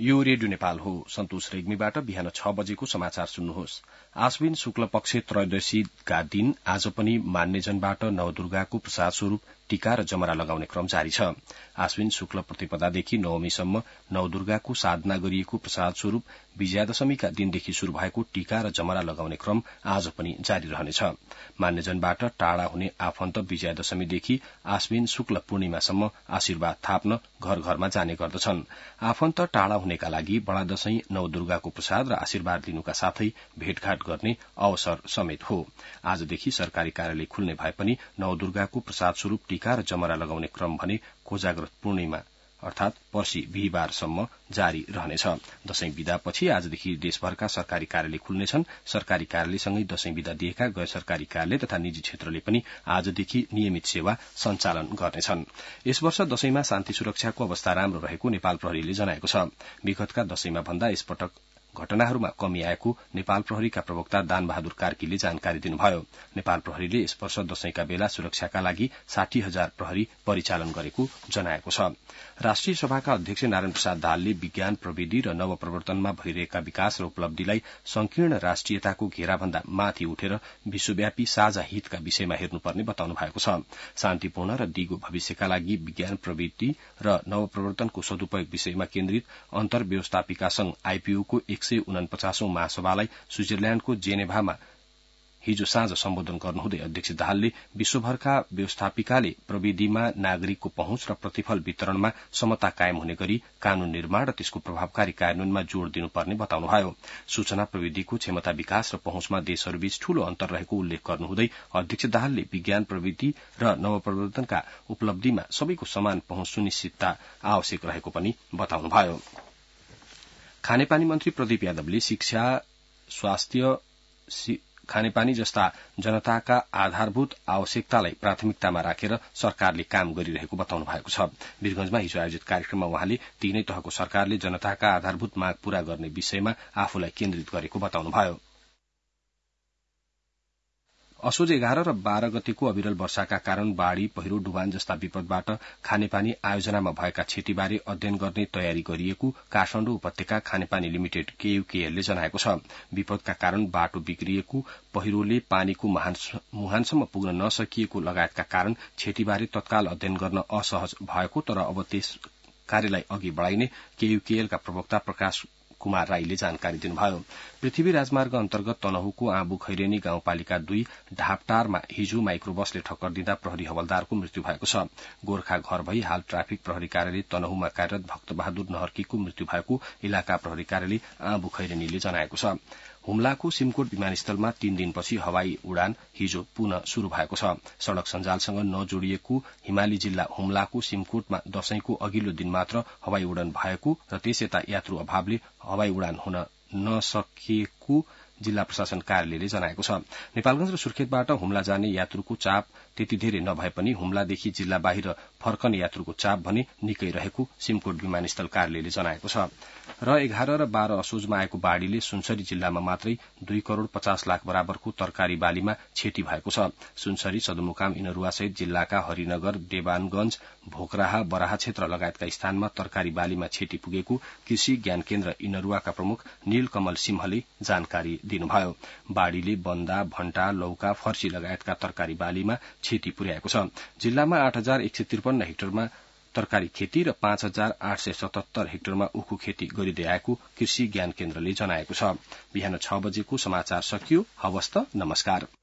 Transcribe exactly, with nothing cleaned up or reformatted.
यो रेडियो नेपाल हो। सन्तोष रेग्मीबाट बिहान छ बजेको समाचार सुन्नुहोस्। आश्विन शुक्ल पक्ष त्रयोदशीका दिन आज पनि मान्यजनबाट नवदुर्गाको प्रसाद स्वरूप टीका र जमरा लगाउने क्रम जारी छ। आश्विन शुक्ल प्रतिपदादेखि नवमीसम्म नवदुर्गाको साधना गरिएको प्रसाद स्वरूप विजयादशमीका दिनदेखि शुरू भएको टीका र जमरा लगाउने क्रम आज पनि जारी रहनेछ। मान्यजनबाट टाढा हुने आफन्त विजयादशमीदेखि आश्विन शुक्ल पूर्णिमासम्म आशीर्वाद थाप्न घर घरमा जाने गर्दछन्। आफन्त टाढा हुनेका लागि बडा दशैं नवदुर्गाको प्रसाद र आशीर्वाद लिनुका साथै भेटघाट गर्ने अवसर समेत हो। आजदेखि सरकारी कार्यालय खुल्ने भए पनि नवदुर्गाको प्रसाद स्वरूप टीका र जमरा लगाउने क्रम भने कोजाग्रत पूर्णिमा अर्थात पर्सि बिहिबारसम्म जारी रहनेछ। दशैं विदापछि आजदेखि देशभरका सरकारी कार्यालय खुल्नेछन्। सरकारी कार्यालयसँगै दशैं विदा दिएका गैर सरकारी कार्यालय तथा निजी क्षेत्रले पनि आजदेखि नियमित सेवा सञ्चालन गर्नेछन्। यस वर्ष दशैंमा शान्ति सुरक्षाको अवस्था राम्रो रहेको नेपाल प्रहरीले जनाएको छ। विगतका दशैंमा भन्दा यसपटक घटनाहरूमा कमी आएको नेपाल प्रहरीका प्रवक्ता दान बहादुर कार्कीले जानकारी दिनुभयो। नेपाल प्रहरीले यस वर्ष दशैंका बेला सुरक्षाका लागि साठी हजार प्रहरी परिचालन गरेको जनाएको छ। राष्ट्रिय सभाका अध्यक्ष नारायण प्रसाद दाहालले विज्ञान प्रविधि र नवप्रवर्तनमा भइरहेका विकास र उपलब्धिलाई संकीर्ण राष्ट्रियताको घेराभन्दा माथि उठेर विश्वव्यापी साझा हितका विषयमा हेर्नुपर्ने बताउनु भएको छ। शान्तिपूर्ण र दिगो भविष्यका लागि विज्ञान प्रविधि र नवप्रवर्तनको सदुपयोग विषयमा केन्द्रित अन्तर्व्यवस्थापिका संघ आईपीओको एक सय उनपचासौं महासभालाई स्विजरल्याण्डको जेनेभामा हिजो साँझ सम्बोधन गर्नुहुँदै अध्यक्ष दाहालले विश्वभरका व्यवस्थापिकाले प्रविधिमा नागरिकको पहुँच र प्रतिफल वितरणमा समता कायम हुने गरी कानून निर्माण र त्यसको प्रभावकारी कार्यान्वयनमा जोड़ दिनुपर्ने बताउनुभयो। सूचना प्रविधिको क्षमता विकास र पहुँचमा देशहरूबीच ठूलो अन्तर रहेको उल्लेख गर्नुहुँदै अध्यक्ष दाहालले विज्ञान प्रविधि र नवप्रवर्तनका उपलब्धिमा सबैको समान पहुँच सुनिश्चितता आवश्यक रहेको पनि बताउनुभयो। खानेपानी मन्त्री प्रदीप यादवले शिक्षा, स्वास्थ्य, खानेपानी जस्ता जनताका आधारभूत आवश्यकतालाई प्राथमिकतामा राखेर सरकारले काम गरिरहेको बताउनु भएको छ। वीरगंजमा हिजो आयोजित कार्यक्रममा उहाँले तीनै तहको सरकारले जनताका आधारभूत माग पूरा गर्ने विषयमा आफूलाई केन्द्रित गरेको बताउनुभयो। असोज एघार र बाह्र गतेको अविरल वर्षाका कारण बाढ़ी, पहिरो, डुबान जस्ता विपदबाट खानेपानी आयोजनामा भएका क्षतिबारे अध्ययन गर्ने तयारी गरिएको काठमाडौँ उपत्यका खानेपानी लिमिटेड केयूकेएलले जनाएको छ। विपदका कारण बाटो बिग्रिएको, पहिरोले पानीको मुहानसम्म पुग्न नसकिएको लगायतका कारण क्षतिबारे तत्काल अध्ययन गर्न असहज भएको तर अब त्यस कार्यलाई अघि बढ़ाइने केयूकेएलका प्रवक्ता प्रकाश कुमार राईले जानकारी दिनुभयो। पृथ्वी राजमार्ग अन्तर्गत तनहुको आँबु खैरेनी गाउँपालिका दुई ढापटारमा हिजो माइक्रोबसले ठक्कर दिँदा प्रहरी हवलदारको मृत्यु भएको छ। गोर्खा घर भई हाल ट्राफिक प्रहरी कार्यालय तनहुमा कार्यरत भक्तबहादुर नहर्कीको मृत्यु भएको इलाका प्रहरी कार्यालय आँबु खैरेनीले जनाएको छ। हुम्लाको सिमकोट विमानस्थलमा तीन दिनपछि हवाई उडान हिजो पुनः शुरू भएको छ। सड़क सञ्जालसँग नजोडिएको हिमाली जिल्ला हुम्लाको सिमकोटमा दशैंको अघिल्लो दिन मात्र हवाई उडान भएको र त्यसयता यात्रु अभावले हवाई उडान हुन नसकेको जिल्ला प्रशासन कार्यालयले जनाएको छ। नेपालगंज र सुर्खेतबाट हुम्ला जाने यात्रुको चाप त्यति धेरै नभए पनि हुम्लादेखि जिल्ला बाहिर फर्कने यात्रुको चाप भने निकै रहेको सिमकोट विमानस्थल कार्यालयले जनाएको छ। र एघार र बाह्र असोजमा आएको बाढ़ीले सुनसरी जिल्लामा मात्रै दुई करोड़ पचास लाख बराबरको तरकारी बालीमा क्षति भएको छ। सुनसरी, सदरमुकाम, इनरुवासहित जिल्लाका हरिनगर, देवानगंज, भोकराहा, बराहा क्षेत्र लगायतका स्थानमा तरकारी बालीमा क्षति पुगेको कृषि ज्ञान केन्द्र इनरुवाका प्रमुख नीलकमल सिंहले जानकारी दिनुभयो। बाढ़ीले बन्दा, भण्टा, लौका, फर्सी लगायतका तरकारी बालीमा क्षति पुर्याएको छ। जिल्लामा आठ हजार एक सय त्रिपन्न हेक्टरमा तरकारी खेती र पाँच हजार आठ सय सतहत्तर हेक्टरमा उखु खेती गरिँदै आएको कृषि ज्ञान केन्द्रले जनाएको छ। बिहान छ बजेको समाचार सकियो। हवस् त, नमस्कार।